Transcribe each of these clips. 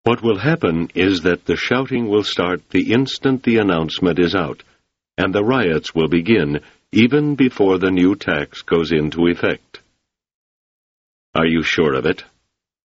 What will happen is that the shouting will start the instant the announcement is out, and the riots will begin even before the new tax goes into effect. Are you sure of it?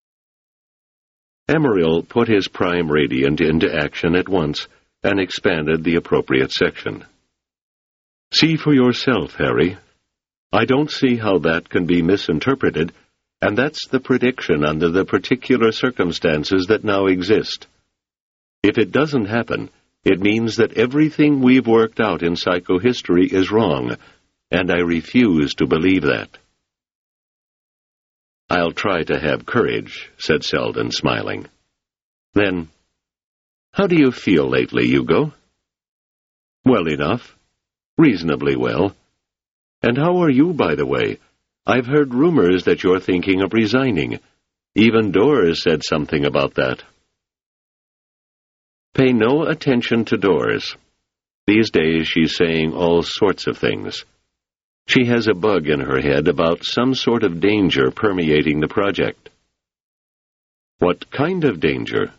Amaryl put his prime radiant into action at once and expanded the appropriate section. See for yourself, Harry. I don't see how that can be misinterpreted, and that's the prediction under the particular circumstances that now exist. If it doesn't happen, it means that everything we've worked out in psychohistory is wrong, and I refuse to believe that. I'll try to have courage, said Selden, smiling. Then, how do you feel lately, Hugo? Well enough. Reasonably well. And how are you, by the way? I've heard rumors that you're thinking of resigning. Even Doris said something about that. Pay no attention to Doris. These days she's saying all sorts of things. She has a bug in her head about some sort of danger permeating the project. What kind of danger?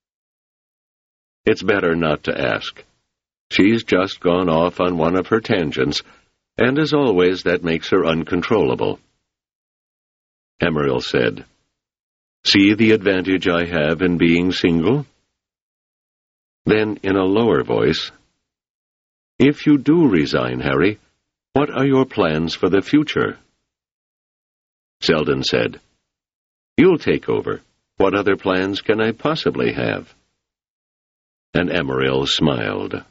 It's better not to ask. She's just gone off on one of her tangents, and as always that makes her uncontrollable. Amaryl said, See the advantage I have in being single? Then, in a lower voice, If you do resign, Harry, what are your plans for the future? Selden said, You'll take over. What other plans can I possibly have? And Amaryl smiled.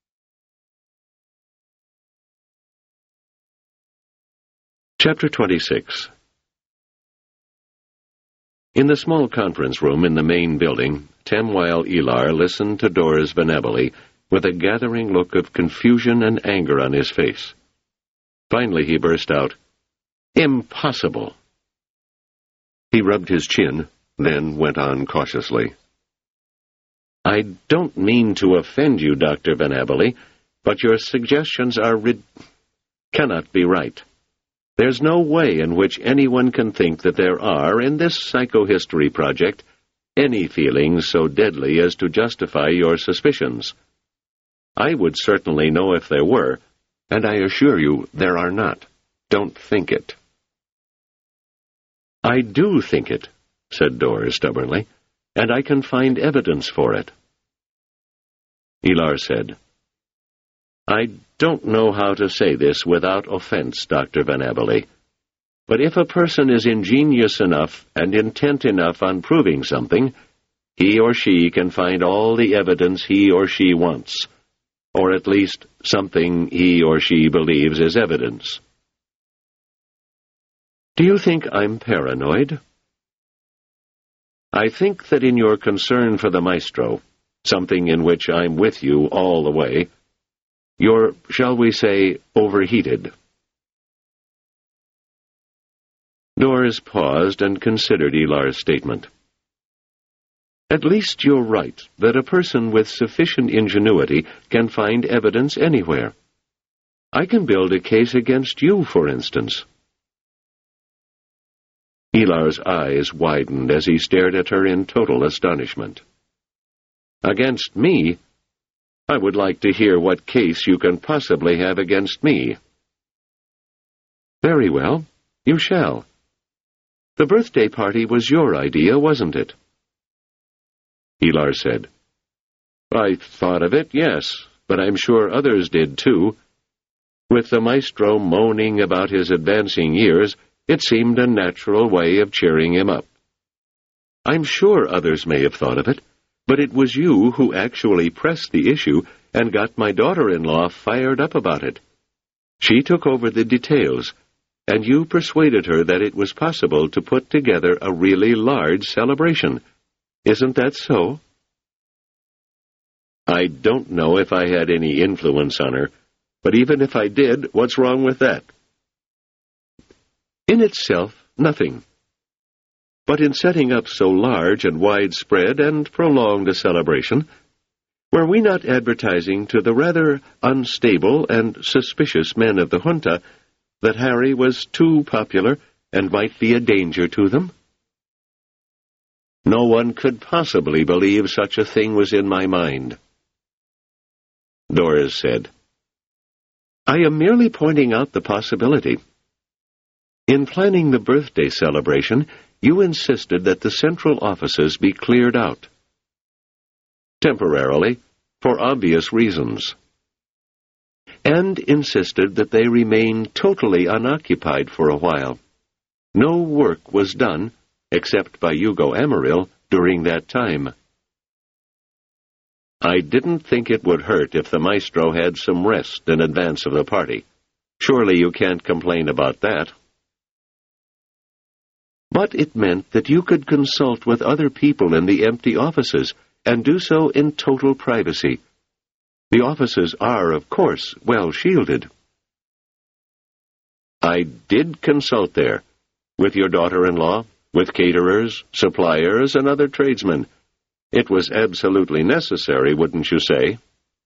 Chapter 26. In the small conference room in the main building, Tamwile Elar listened to Doris Venabile with a gathering look of confusion and anger on his face. Finally he burst out, Impossible! He rubbed his chin, then went on cautiously. I don't mean to offend you, Dr. Venabile, but your suggestions cannot be right. There's no way in which anyone can think that there are, in this psychohistory project, any feelings so deadly as to justify your suspicions. I would certainly know if there were, and I assure you there are not. Don't think it. I do think it, said Doris stubbornly, and I can find evidence for it. Elar said, I don't know how to say this without offense, Dr. Venabile, but if a person is ingenious enough and intent enough on proving something, he or she can find all the evidence he or she wants, or at least something he or she believes is evidence. Do you think I'm paranoid? I think that in your concern for the maestro, something in which I'm with you all the way, you're, shall we say, overheated. Doris paused and considered Elar's statement. At least you're right that a person with sufficient ingenuity can find evidence anywhere. I can build a case against you, for instance. Elar's eyes widened as he stared at her in total astonishment. Against me? I would like to hear what case you can possibly have against me. Very well, you shall. The birthday party was your idea, wasn't it? Elar said, I thought of it, yes, but I'm sure others did too. With the maestro moaning about his advancing years, it seemed a natural way of cheering him up. I'm sure others may have thought of it, but it was you who actually pressed the issue and got my daughter-in-law fired up about it. She took over the details, and you persuaded her that it was possible to put together a really large celebration. Isn't that so? I don't know if I had any influence on her, but even if I did, what's wrong with that? In itself, nothing. But in setting up so large and widespread and prolonged a celebration, were we not advertising to the rather unstable and suspicious men of the junta that Harry was too popular and might be a danger to them? No one could possibly believe such a thing was in my mind. Doris said, I am merely pointing out the possibility. In planning the birthday celebration, you insisted that the central offices be cleared out. Temporarily, for obvious reasons. And insisted that they remain totally unoccupied for a while. No work was done, except by Hugo Amarillo, during that time. I didn't think it would hurt if the maestro had some rest in advance of the party. Surely you can't complain about that. But it meant that you could consult with other people in the empty offices, and do so in total privacy. The offices are, of course, well shielded. I did consult there, with your daughter-in-law, with caterers, suppliers, and other tradesmen. It was absolutely necessary, wouldn't you say?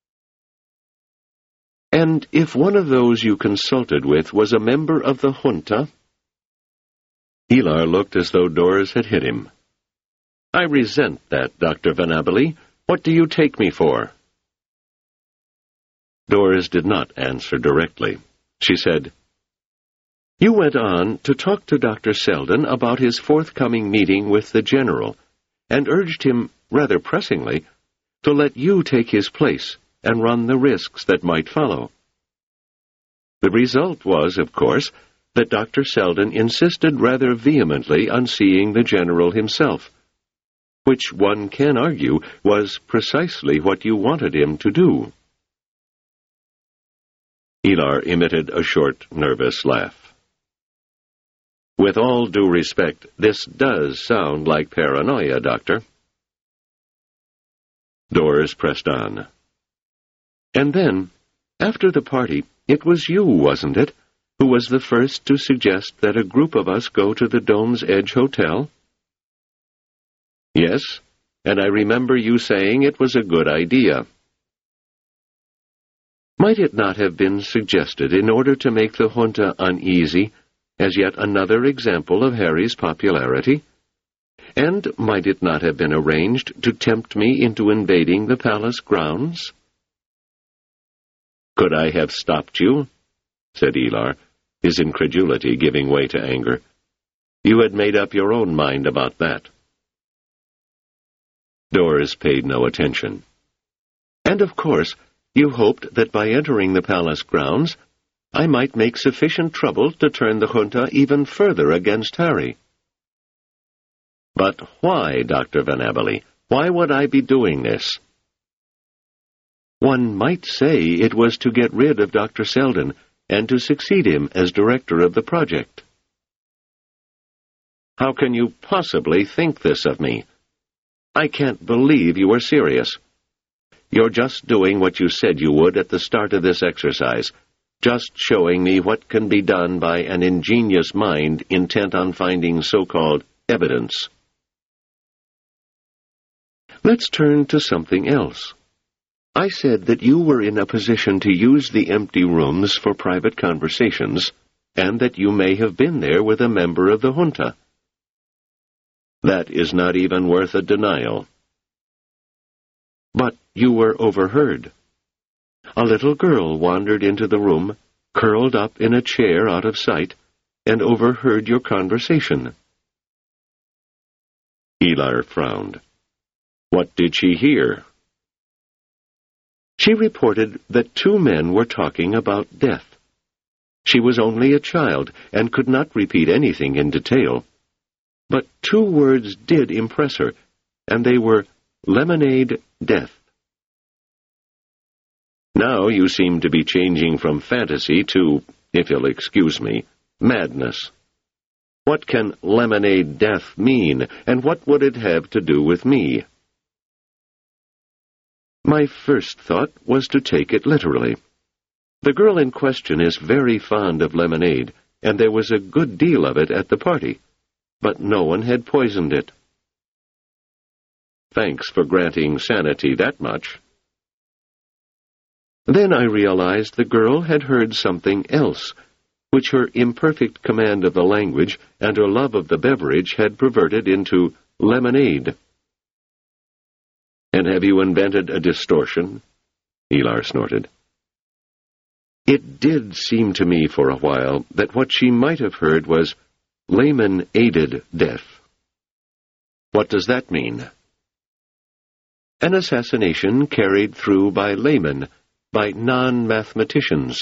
And if one of those you consulted with was a member of the junta? Hilar looked as though Doris had hit him. I resent that, Dr. Venabili. What do you take me for? Doris did not answer directly. She said, You went on to talk to Dr. Selden about his forthcoming meeting with the general, and urged him, rather pressingly, to let you take his place and run the risks that might follow. The result was, of course, that Dr. Selden insisted rather vehemently on seeing the general himself, which one can argue was precisely what you wanted him to do. Hilar emitted a short, nervous laugh. With all due respect, this does sound like paranoia, Doctor. Doris pressed on. And then, after the party, it was you, wasn't it, who was the first to suggest that a group of us go to the Dome's Edge Hotel? Yes, and I remember you saying it was a good idea. Might it not have been suggested in order to make the junta uneasy, as yet another example of Harry's popularity? And might it not have been arranged to tempt me into invading the palace grounds? Could I have stopped you? Said Hilar, his incredulity giving way to anger. You had made up your own mind about that. Doris paid no attention. And of course, you hoped that by entering the palace grounds, I might make sufficient trouble to turn the junta even further against Harry. But why, Dr. Venabili? Why would I be doing this? One might say it was to get rid of Dr. Selden and to succeed him as director of the project. How can you possibly think this of me? I can't believe you are serious. You're just doing what you said you would at the start of this exercise, just showing me what can be done by an ingenious mind intent on finding so-called evidence. Let's turn to something else. I said that you were in a position to use the empty rooms for private conversations, and that you may have been there with a member of the junta. That is not even worth a denial. But you were overheard. A little girl wandered into the room, curled up in a chair out of sight, and overheard your conversation. Hilar frowned. What did she hear? She reported that two men were talking about death. She was only a child and could not repeat anything in detail. But two words did impress her, and they were lemonade death. Now you seem to be changing from fantasy to, if you'll excuse me, madness. What can lemonade death mean, and what would it have to do with me? My first thought was to take it literally. The girl in question is very fond of lemonade, and there was a good deal of it at the party, but no one had poisoned it. Thanks for granting sanity that much. Then I realized the girl had heard something else, which her imperfect command of the language and her love of the beverage had perverted into lemonade. And have you invented a distortion? Elar snorted. It did seem to me for a while that what she might have heard was layman-aided death. What does that mean? An assassination carried through by laymen, by non-mathematicians.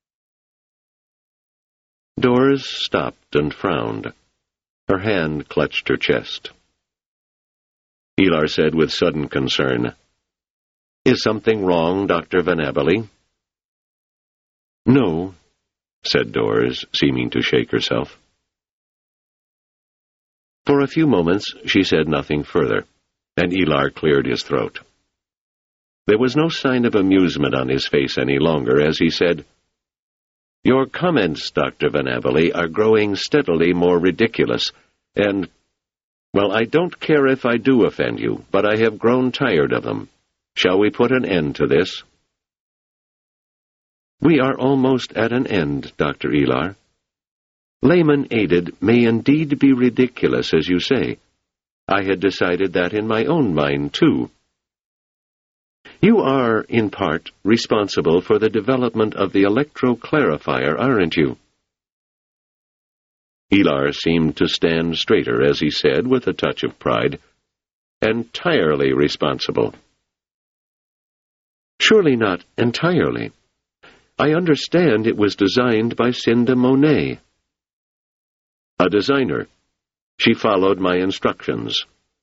Doris stopped and frowned. Her hand clutched her chest. Elar said with sudden concern, Is something wrong, Dr. Van Abberley? No, said Doris, seeming to shake herself. For a few moments she said nothing further, and Elar cleared his throat. There was no sign of amusement on his face any longer as he said, Your comments, Dr. Van Abberley, are growing steadily more ridiculous, and, well, I don't care if I do offend you, but I have grown tired of them. Shall we put an end to this? We are almost at an end, Dr. Elar. Layman-aided may indeed be ridiculous, as you say. I had decided that in my own mind, too. You are, in part, responsible for the development of the electroclarifier, aren't you? Elar seemed to stand straighter as he said, with a touch of pride, Entirely responsible. Surely not entirely. I understand it was designed by Cinda Monet. A designer. She followed my instructions.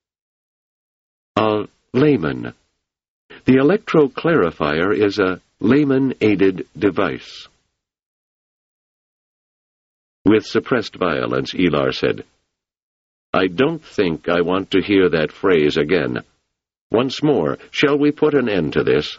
A layman. The electroclarifier is a layman-aided device. With suppressed violence, Elar said, I don't think I want to hear that phrase again. Once more, shall we put an end to this?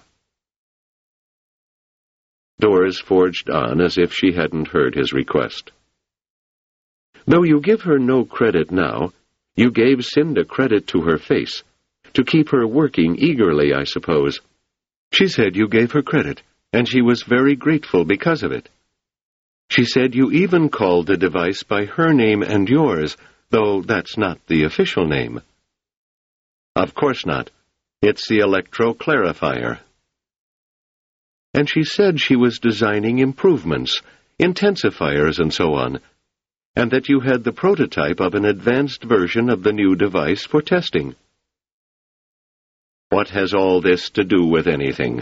Doris forged on as if she hadn't heard his request. Though you give her no credit now, you gave Cinda credit to her face, to keep her working eagerly, I suppose. She said you gave her credit, and she was very grateful because of it. She said you even called the device by her name and yours, though that's not the official name. Of course not. It's the electroclarifier. And she said she was designing improvements, intensifiers and so on, and that you had the prototype of an advanced version of the new device for testing. What has all this to do with anything?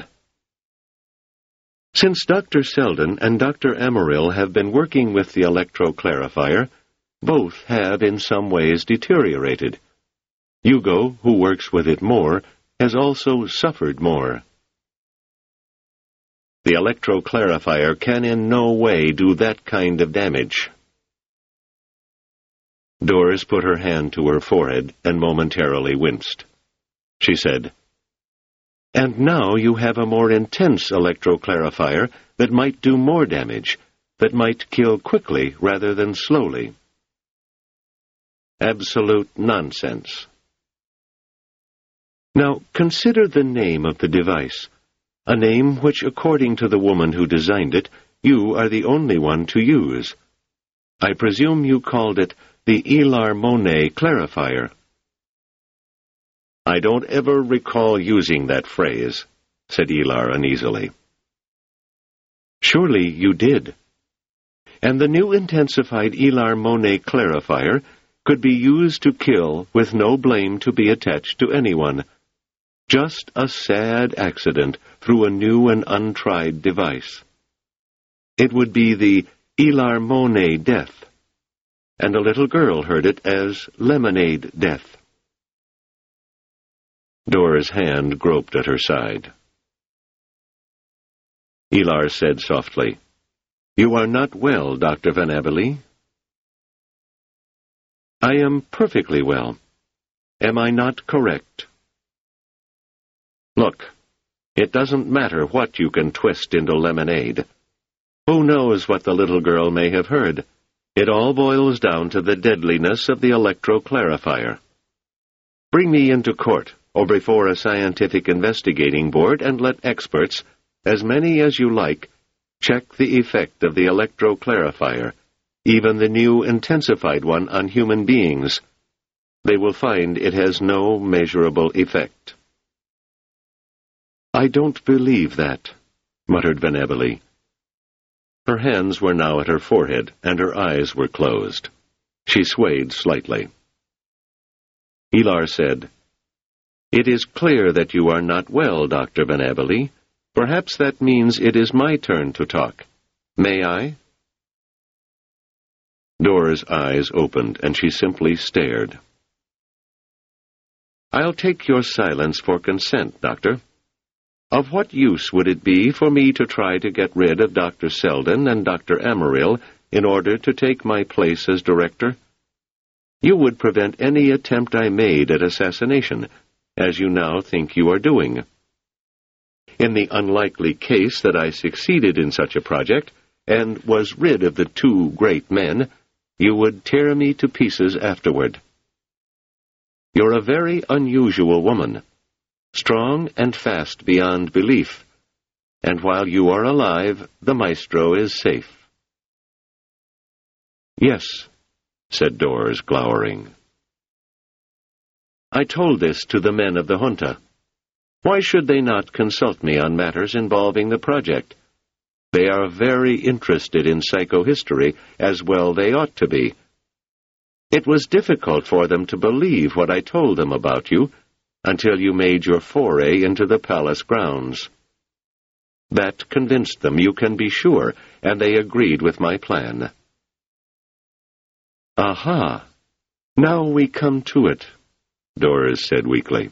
Since Dr. Selden and Dr. Amaryl have been working with the electroclarifier, both have in some ways deteriorated. Hugo, who works with it more, has also suffered more. The electroclarifier can in no way do that kind of damage. Doris put her hand to her forehead and momentarily winced. She said, And now you have a more intense electroclarifier that might do more damage, that might kill quickly rather than slowly. Absolute nonsense. Now, consider the name of the device, a name which, according to the woman who designed it, you are the only one to use. I presume you called it the Elar Monet clarifier. I don't ever recall using that phrase, said Elar uneasily. Surely you did. And the new intensified Elar Monet clarifier could be used to kill with no blame to be attached to anyone. Just a sad accident through a new and untried device. It would be the Elar Monet death, and a little girl heard it as lemonade death. Dora's hand groped at her side. Elar said softly, You are not well, Dr. Van Abberley. I am perfectly well. Am I not correct? Look, it doesn't matter what you can twist into lemonade. Who knows what the little girl may have heard? It all boils down to the deadliness of the electroclarifier. Bring me into court, or before a scientific investigating board, and let experts, as many as you like, check the effect of the electroclarifier, even the new intensified one on human beings. they will find it has no measurable effect." "I don't believe that," muttered Venabili. Her hands were now at her forehead, and her eyes were closed. She swayed slightly. Ilar said, "It is clear that you are not well, Dr. Venabili. Perhaps that means it is my turn to talk. May I?" Dora's eyes opened, and she simply stared. "I'll take your silence for consent, Doctor. Of what use would it be for me to try to get rid of Dr. Selden and Dr. Amaryl in order to take my place as director? You would prevent any attempt I made at assassination, as you now think you are doing. In the unlikely case that I succeeded in such a project, and was rid of the two great men, you would tear me to pieces afterward. You're a very unusual woman, strong and fast beyond belief, and while you are alive, the Maestro is safe." "Yes," said Dors, glowering. "I told this to the men of the junta. Why should they not consult me on matters involving the project? They are very interested in psychohistory, as well they ought to be. It was difficult for them to believe what I told them about you, until you made your foray into the palace grounds. That convinced them, you can be sure, and they agreed with my plan." "Aha! Now we come to it," Doris said weakly.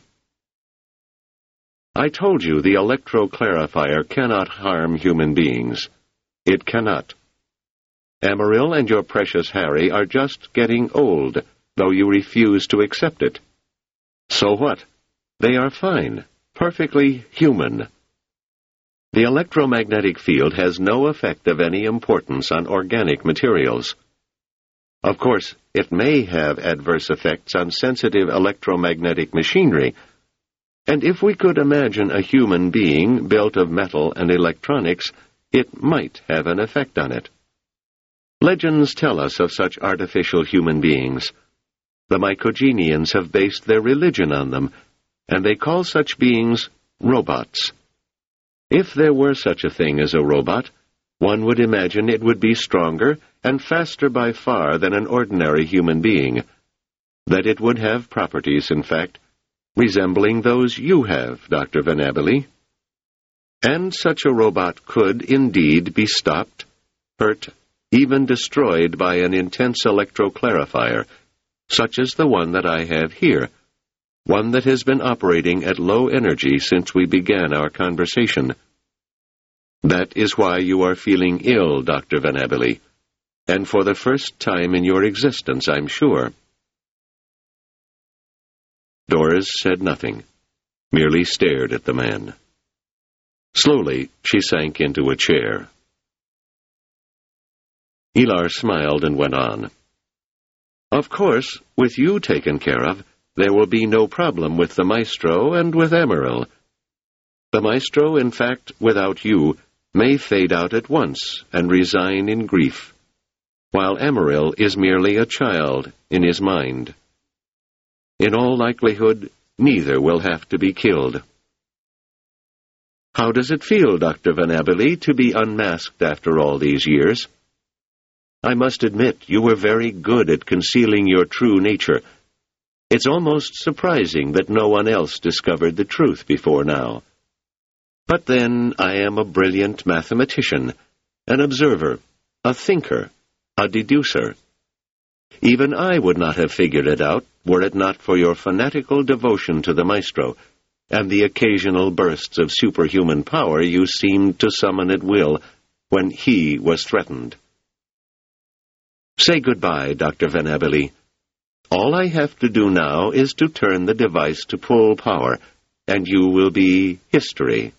"I told you the electroclarifier cannot harm human beings. It cannot. Amaryl and your precious Harry are just getting old, though you refuse to accept it. So what? They are fine, perfectly human. The electromagnetic field has no effect of any importance on organic materials. Of course, it may have adverse effects on sensitive electromagnetic machinery, and if we could imagine a human being built of metal and electronics, it might have an effect on it. Legends tell us of such artificial human beings. The Mycogenians have based their religion on them, and they call such beings robots. If there were such a thing as a robot, one would imagine it would be stronger and faster by far than an ordinary human being, that it would have properties, in fact, resembling those you have, Dr. Venabili. And such a robot could, indeed, be stopped, hurt, even destroyed by an intense electroclarifier, such as the one that I have here, one that has been operating at low energy since we began our conversation. That is why you are feeling ill, Dr. Venabili, and for the first time in your existence, I'm sure." Doris said nothing, merely stared at the man. Slowly, she sank into a chair. Ilar smiled and went on. "Of course, with you taken care of, there will be no problem with the Maestro and with Amaryl. The Maestro, in fact, without you, may fade out at once and resign in grief, while Amaryl is merely a child in his mind. In all likelihood, neither will have to be killed. How does it feel, Dr. Venabili, to be unmasked after all these years? I must admit, you were very good at concealing your true nature. It's almost surprising that no one else discovered the truth before now. But then, I am a brilliant mathematician, an observer, a thinker, a deducer. Even I would not have figured it out were it not for your fanatical devotion to the Maestro and the occasional bursts of superhuman power you seemed to summon at will when he was threatened. Say goodbye, Dr. Venabili. All I have to do now is to turn the device to full power, and you will be history."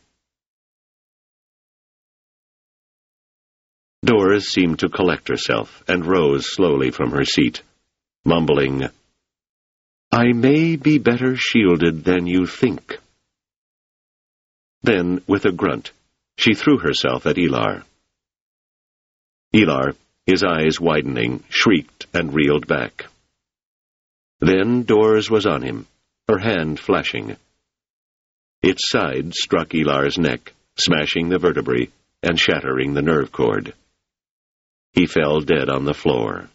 Doris seemed to collect herself and rose slowly from her seat, mumbling, "I may be better shielded than you think." Then, with a grunt, she threw herself at Ilar. Ilar, his eyes widening, shrieked and reeled back. Then Dors was on him, her hand flashing. Its side struck Elar's neck, smashing the vertebrae and shattering the nerve cord. He fell dead on the floor.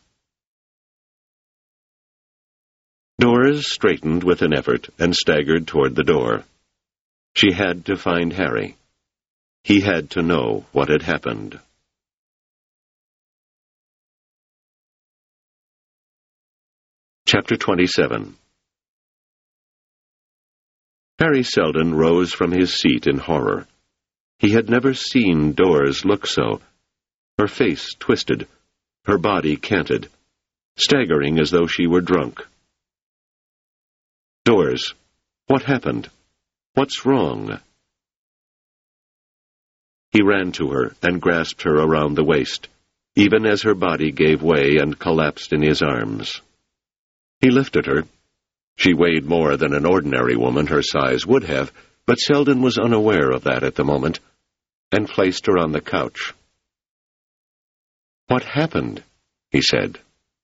Dors straightened with an effort and staggered toward the door. She had to find Harry. He had to know what had happened. Chapter 27. Harry Seldon rose from his seat in horror. He had never seen Dors look so. Her face twisted, her body canted, staggering as though she were drunk. Dors, what happened? What's wrong? He ran to her and grasped her around the waist, even as her body gave way and collapsed in his arms. He lifted her. She weighed more than an ordinary woman her size would have, but Seldon was unaware of that at the moment, and placed her on the couch. "What happened?" he said.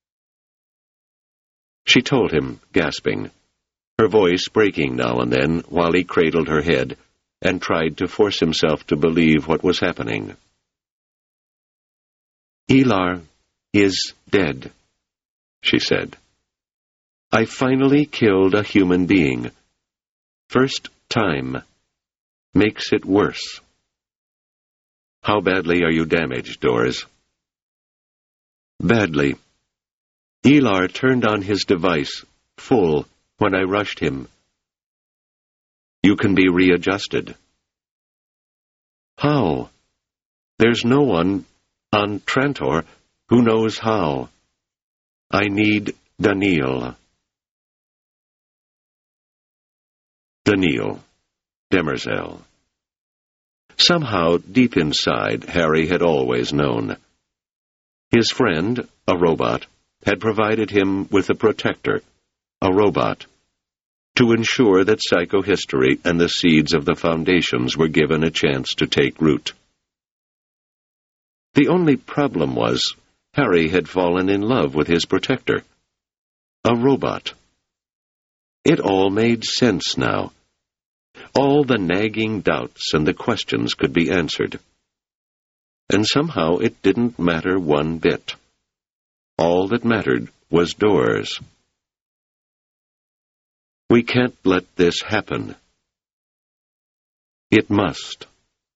She told him, gasping, her voice breaking now and then while he cradled her head and tried to force himself to believe what was happening. "Elar is dead," she said. "I finally killed a human being. First time. Makes it worse." "How badly are you damaged, Dors?" "Badly. Elar turned on his device, full, when I rushed him." "You can be readjusted." "How? There's no one on Trantor who knows how. I need Daniil." Daniil. Demerzel. Somehow, deep inside, Harry had always known. His friend, a robot, had provided him with a protector, a robot, to ensure that psychohistory and the seeds of the foundations were given a chance to take root. The only problem was, Harry had fallen in love with his protector, a robot. It all made sense now. All the nagging doubts and the questions could be answered. And somehow it didn't matter one bit. All that mattered was Dors. "We can't let this happen." "It must."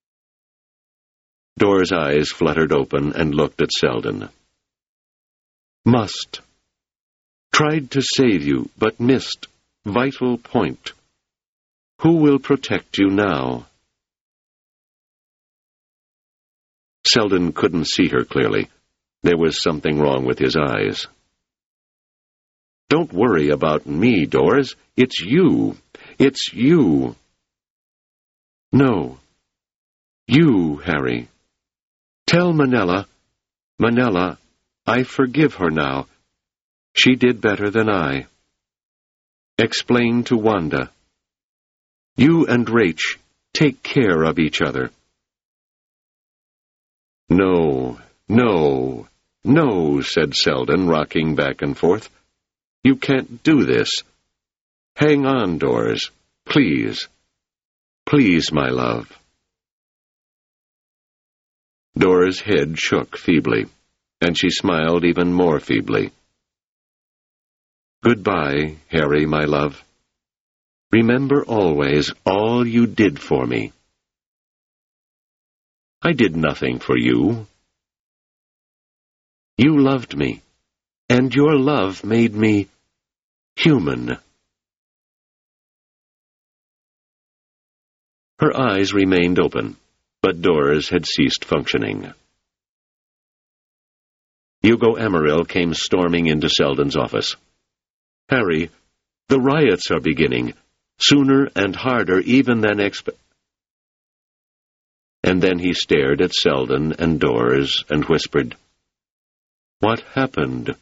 Dors' eyes fluttered open and looked at Seldon. "Must. Tried to save you, but missed. Vital point. Who will protect you now?" Seldon couldn't see her clearly. There was something wrong with his eyes. "Don't worry about me, Dors. It's you. It's you." "No. You, Harry. Tell Manella. Manella, I forgive her now. She did better than I. Explain to Wanda. You and Rach, take care of each other." "No, no, no," said Seldon, rocking back and forth. "You can't do this. Hang on, Dors. Please. Please, my love." Dors' head shook feebly, and she smiled even more feebly. "Goodbye, Harry, my love. Remember always all you did for me." "I did nothing for you." "You loved me, and your love made me human." Her eyes remained open, but Dors had ceased functioning. Hugo Emeril came storming into Seldon's office. "Harry, the riots are beginning, sooner and harder even than And then he stared at Seldon and Dors and whispered, "What happened?"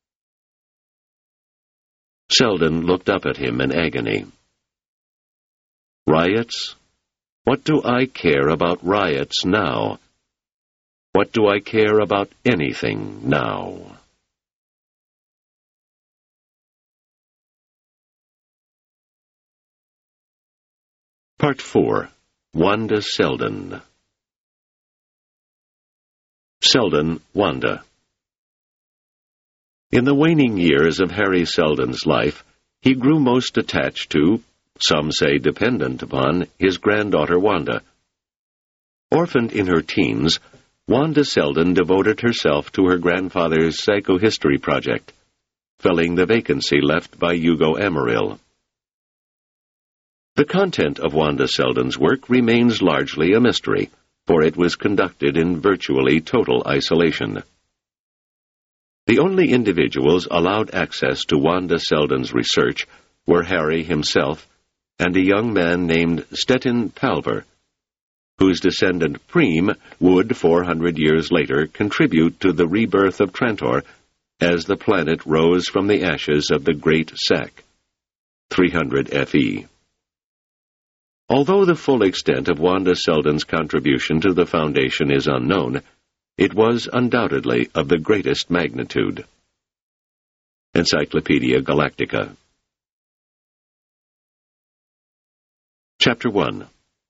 Seldon looked up at him in agony. "Riots? What do I care about riots now? What do I care about anything now?" Part 4. Wanda Selden. Selden, Wanda. In the waning years of Harry Selden's life, he grew most attached to, some say dependent upon, his granddaughter Wanda. Orphaned in her teens, Wanda Selden devoted herself to her grandfather's psychohistory project, filling the vacancy left by Hugo Amaryl. The content of Wanda Selden's work remains largely a mystery, for it was conducted in virtually total isolation. The only individuals allowed access to Wanda Selden's research were Harry himself and a young man named Stettin Palver, whose descendant Priem would, 400 years later, contribute to the rebirth of Trantor as the planet rose from the ashes of the Great Sack, 300 FE. Although the full extent of Wanda Selden's contribution to the Foundation is unknown, it was undoubtedly of the greatest magnitude. Encyclopedia Galactica. Chapter 1.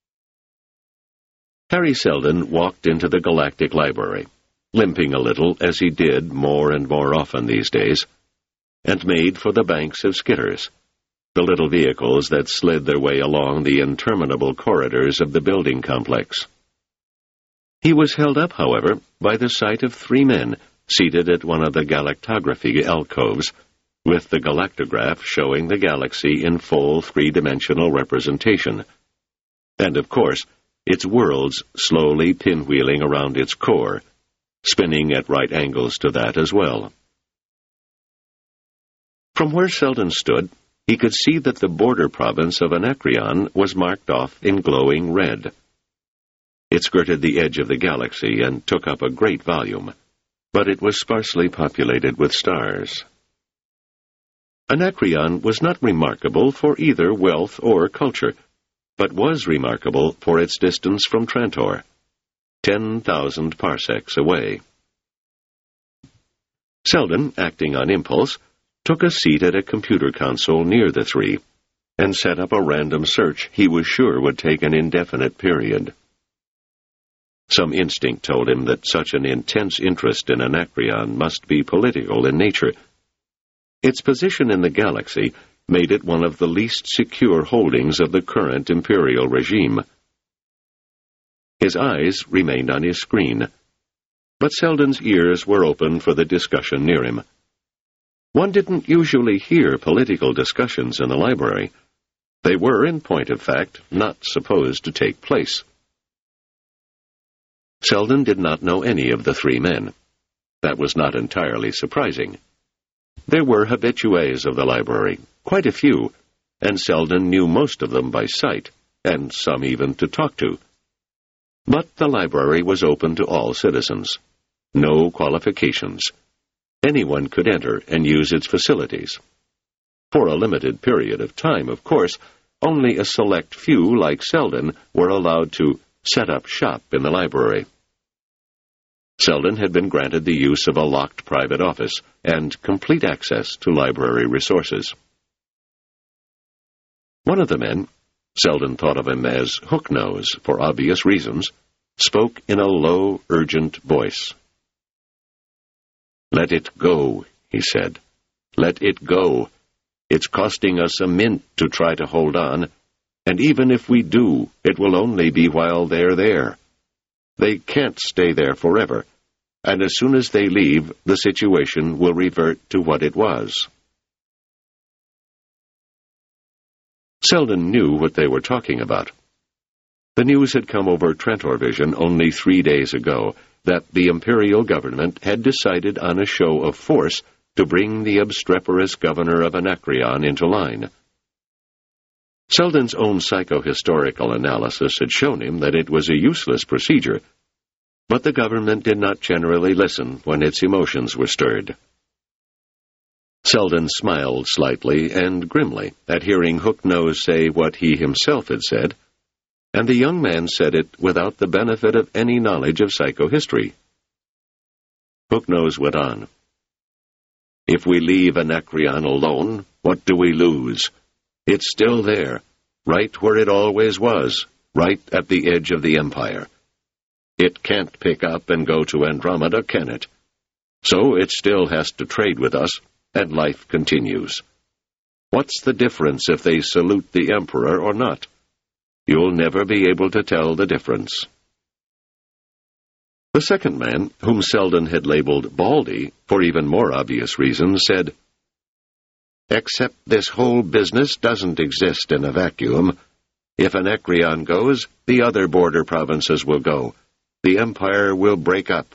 Harry Selden walked into the Galactic Library, limping a little as he did more and more often these days, and made for the banks of skitters, the little vehicles that slid their way along the interminable corridors of the building complex. He was held up, however, by the sight of 3 men seated at one of the galactography alcoves, with the galactograph showing the galaxy in full 3-dimensional representation, and, of course, its worlds slowly pinwheeling around its core, spinning at right angles to that as well. From where Selden stood, he could see that the border province of Anacreon was marked off in glowing red. It skirted the edge of the galaxy and took up a great volume, but it was sparsely populated with stars. Anacreon was not remarkable for either wealth or culture, but was remarkable for its distance from Trantor, 10,000 parsecs away. Selden, acting on impulse, took a seat at a computer console near the 3, and set up a random search he was sure would take an indefinite period. Some instinct told him that such an intense interest in Anacreon must be political in nature. Its position in the galaxy made it one of the least secure holdings of the current imperial regime. His eyes remained on his screen, but Selden's ears were open for the discussion near him. One didn't usually hear political discussions in the library. They were, in point of fact, not supposed to take place. Selden did not know any of the 3 men. That was not entirely surprising. There were habitués of the library, quite a few, and Selden knew most of them by sight, and some even to talk to. But the library was open to all citizens. No qualifications. Anyone could enter and use its facilities. For a limited period of time, of course, only a select few, like Selden, were allowed to set up shop in the library. Selden had been granted the use of a locked private office and complete access to library resources. One of the men, Selden thought of him as Hooknose for obvious reasons, spoke in a low, urgent voice. "Let it go," he said. "Let it go. It's costing us a mint to try to hold on, and even if we do, it will only be while they're there. They can't stay there forever, and as soon as they leave, the situation will revert to what it was." Selden knew what they were talking about. The news had come over Trantorvision only 3 days ago that the imperial government had decided on a show of force to bring the obstreperous governor of Anacreon into line. Selden's own psychohistorical analysis had shown him that it was a useless procedure, but the government did not generally listen when its emotions were stirred. Selden smiled slightly and grimly at hearing Hooknose say what he himself had said, and the young man said it without the benefit of any knowledge of psychohistory. Hooknose went on. "If we leave Anacreon alone, what do we lose? It's still there, right where it always was, right at the edge of the Empire. It can't pick up and go to Andromeda, can it? So it still has to trade with us, and life continues. What's the difference if they salute the Emperor or not? You'll never be able to tell the difference. The second man, whom Selden had labeled Baldy, for even more obvious reasons, said, "Except this whole business doesn't exist in a vacuum. If Anacreon goes, the other border provinces will go. The Empire will break up."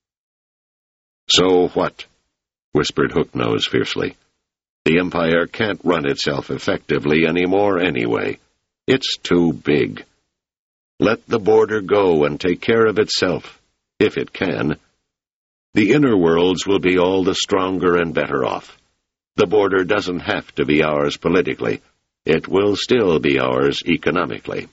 "So what?" whispered Hooknose fiercely. "The Empire can't run itself effectively anymore anyway. It's too big. Let the border go and take care of itself, if it can. The inner worlds will be all the stronger and better off. The border doesn't have to be ours politically. It will still be ours economically."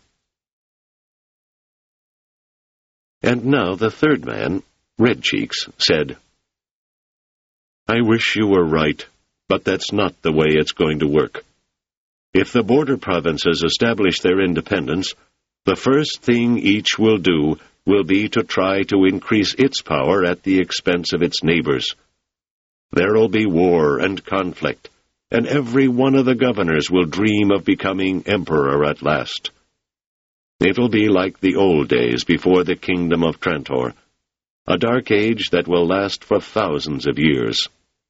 And now the third man, Red Cheeks, said, "I wish you were right, but that's not the way it's going to work. If the border provinces establish their independence, the first thing each will do will be to try to increase its power at the expense of its neighbors. There'll be war and conflict, and every one of the governors will dream of becoming emperor at last. It'll be like the old days before the kingdom of Trantor, a dark age that will last for thousands of years."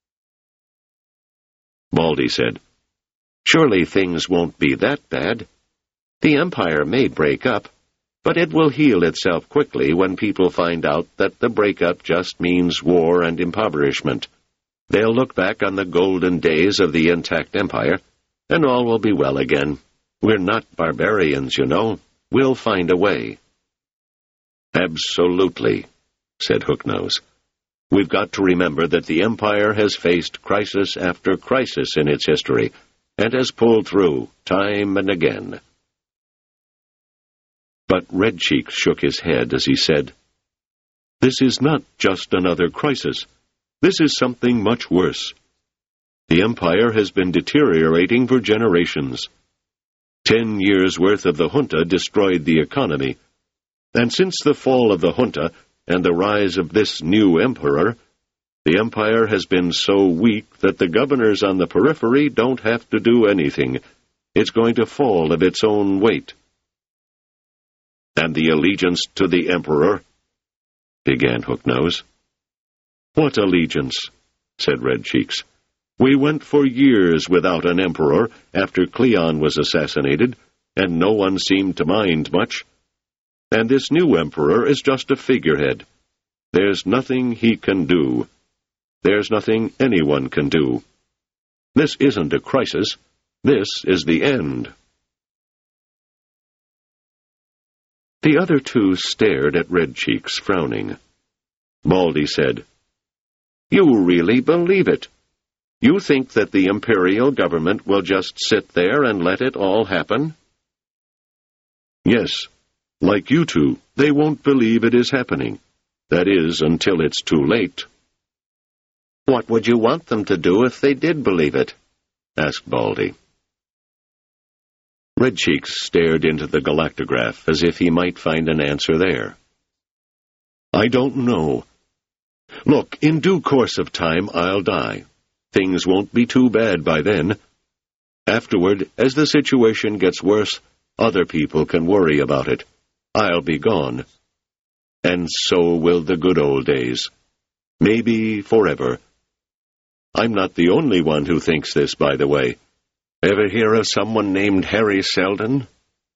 Baldy said, "Surely things won't be that bad. The Empire may break up, but it will heal itself quickly when people find out that the breakup just means war and impoverishment. They'll look back on the golden days of the intact Empire, and all will be well again. We're not barbarians, you know. We'll find a way." "Absolutely," said Hooknose. "We've got to remember that the Empire has faced crisis after crisis in its history, and has pulled through time and again." But Red Cheeks shook his head as he said, "This is not just another crisis. This is something much worse. The Empire has been deteriorating for generations. 10 years' worth of the junta destroyed the economy, and since the fall of the junta and the rise of this new emperor, the Empire has been so weak that the governors on the periphery don't have to do anything. It's going to fall of its own weight." "And the allegiance to the Emperor?" began Hooknose. "What allegiance?" said Red Cheeks. "We went for years without an emperor after Cleon was assassinated, and no one seemed to mind much. And this new emperor is just a figurehead. There's nothing he can do. There's nothing anyone can do. This isn't a crisis. This is the end." The other two stared at Red Cheeks, frowning. Baldy said, "You really believe it? You think that the imperial government will just sit there and let it all happen?" "Yes. Like you two, they won't believe it is happening. That is, until it's too late." "What would you want them to do if they did believe it?" asked Baldy. Red Cheeks stared into the galactograph as if he might find an answer there. "I don't know. Look, in due course of time, I'll die. Things won't be too bad by then. Afterward, as the situation gets worse, other people can worry about it. I'll be gone. And so will the good old days. Maybe forever. I'm not the only one who thinks this, by the way. Ever hear of someone named Harry Selden?"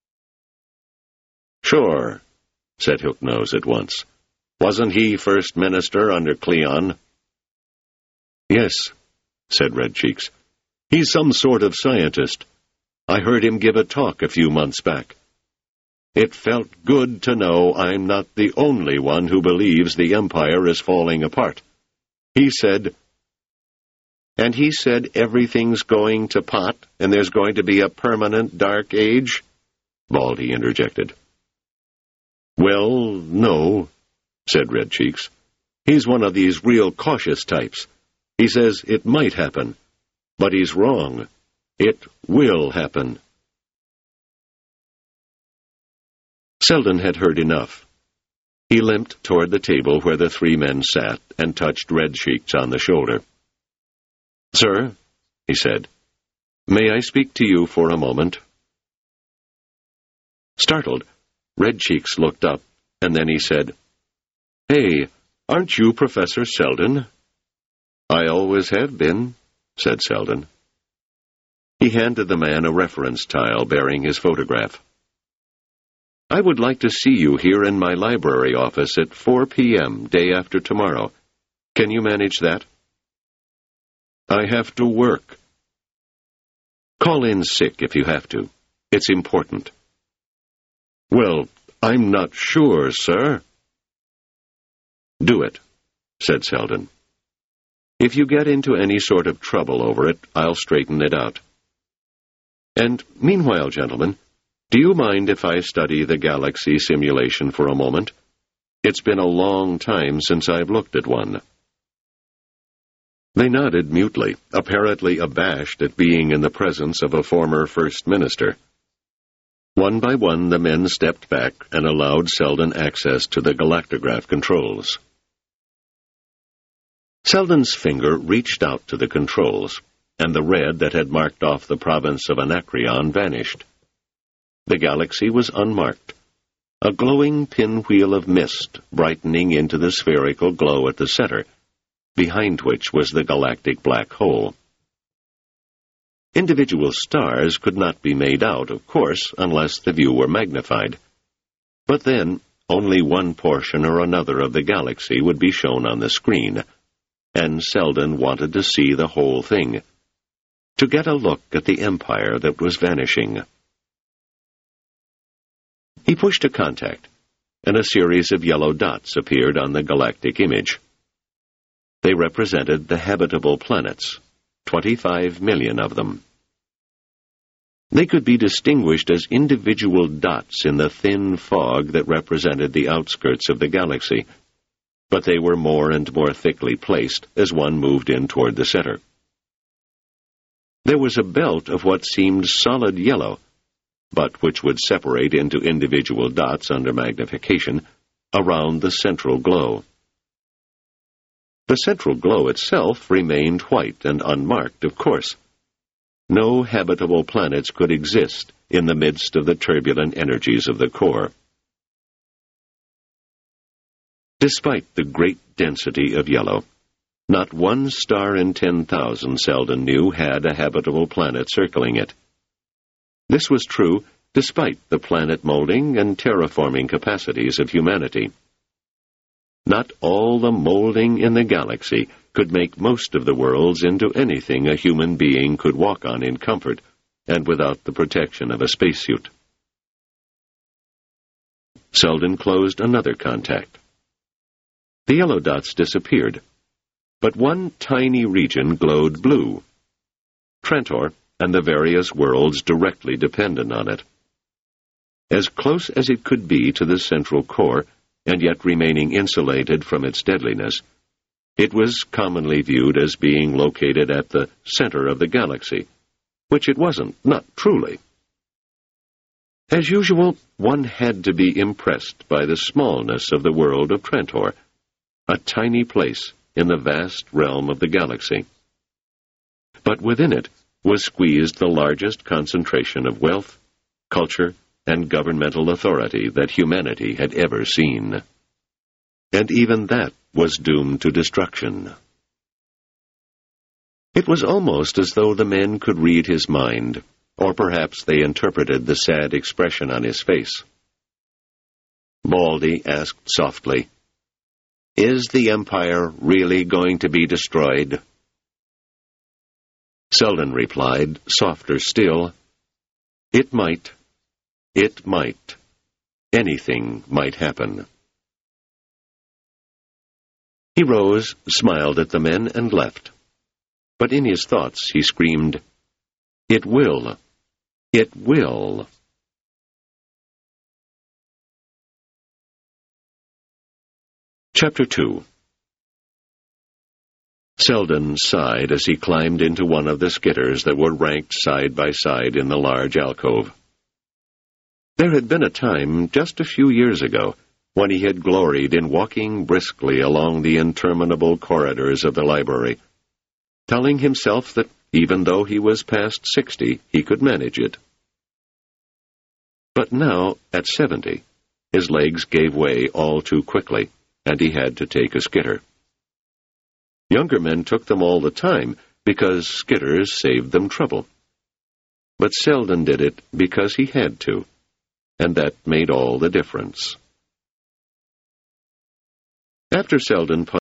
"Sure," said Hooknose at once. "Wasn't he first minister under Cleon?" "Yes," said Red Cheeks. "He's some sort of scientist. I heard him give a talk a few months back. It felt good to know I'm not the only one who believes the Empire is falling apart. He said..." "And he said everything's going to pot, and there's going to be a permanent dark age?" Baldy interjected. "Well, no," said Red Cheeks. "He's one of these real cautious types. He says it might happen, but he's wrong. It will happen." Selden had heard enough. He limped toward the table where the three men sat and touched Red Cheeks on the shoulder. "Sir," he said, "may I speak to you for a moment?" Startled, Red Cheeks looked up, and then he said, "Hey, aren't you Professor Selden?" "I always have been," said Selden. He handed the man a reference tile bearing his photograph. "I would like to see you here in my library office at 4 p.m. day after tomorrow. Can you manage that?" "I have to work." "Call in sick if you have to. It's important." "Well, I'm not sure, sir." "Do it," said Selden. "If you get into any sort of trouble over it, I'll straighten it out. And meanwhile, gentlemen, do you mind if I study the galaxy simulation for a moment? It's been a long time since I've looked at one." They nodded mutely, apparently abashed at being in the presence of a former First Minister. One by one, the men stepped back and allowed Selden access to the galactograph controls. Selden's finger reached out to the controls, and the red that had marked off the province of Anacreon vanished. The galaxy was unmarked, a glowing pinwheel of mist brightening into the spherical glow at the center, behind which was the galactic black hole. Individual stars could not be made out, of course, unless the view were magnified. But then, only one portion or another of the galaxy would be shown on the screen, and Selden wanted to see the whole thing, to get a look at the empire that was vanishing. He pushed a contact, and a series of yellow dots appeared on the galactic image. They represented the habitable planets, 25 million of them. They could be distinguished as individual dots in the thin fog that represented the outskirts of the galaxy, but they were more and more thickly placed as one moved in toward the center. There was a belt of what seemed solid yellow, but which would separate into individual dots under magnification, around the central glow. The central glow itself remained white and unmarked, of course. No habitable planets could exist in the midst of the turbulent energies of the core. Despite the great density of yellow, not one star in 10,000, Selden knew, had a habitable planet circling it. This was true despite the planet molding and terraforming capacities of humanity. Not all the molding in the galaxy could make most of the worlds into anything a human being could walk on in comfort and without the protection of a spacesuit. Selden closed another contact. The yellow dots disappeared, but one tiny region glowed blue. Trantor and the various worlds directly dependent on it. As close as it could be to the central core, and yet remaining insulated from its deadliness, it was commonly viewed as being located at the center of the galaxy, which it wasn't, not truly. As usual, one had to be impressed by the smallness of the world of Trantor, a tiny place in the vast realm of the galaxy. But within it was squeezed the largest concentration of wealth, culture, and governmental authority that humanity had ever seen. And even that was doomed to destruction. It was almost as though the men could read his mind, or perhaps they interpreted the sad expression on his face. Baldy asked softly, "Is the Empire really going to be destroyed?" Selden replied, softer still, "It might. It might. Anything might happen." He rose, smiled at the men, and left. But in his thoughts he screamed, "It will. It will." Chapter 2. Selden sighed as he climbed into one of the skitters that were ranked side by side in the large alcove. There had been a time, just a few years ago, when he had gloried in walking briskly along the interminable corridors of the library, telling himself that even though he was past 60, he could manage it. But now, at 70, his legs gave way all too quickly, and he had to take a skitter. Younger men took them all the time because skitters saved them trouble. But Selden did it because he had to, and that made all the difference. After Selden